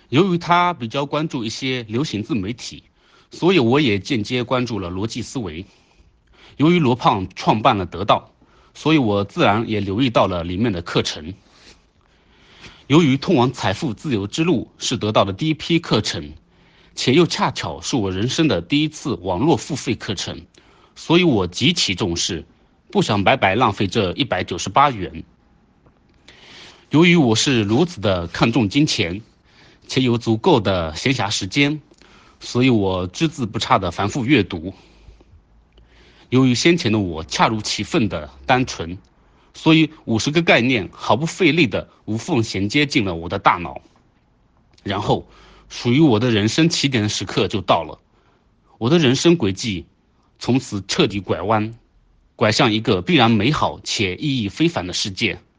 由于他比较关注一些流行自媒体，所以我也间接关注了逻辑思维。由于罗胖创办了得到，所以我自然也留意到了里面的课程。由于通往财富自由之路是得到的第一批课程，且又恰巧是我人生的第一次网络付费课程，所以我极其重视，不想白白浪费这198元。由于我是如此的看重金钱，且有足够的闲暇时间，所以我只字不差的反复阅读。由于先前的我恰如其分的单纯，所以50个概念毫不费力的无缝衔接进了我的大脑。然后，属于我的人生起点的时刻就到了，我的人生轨迹从此彻底拐弯，拐向一个必然美好且意义非凡的世界。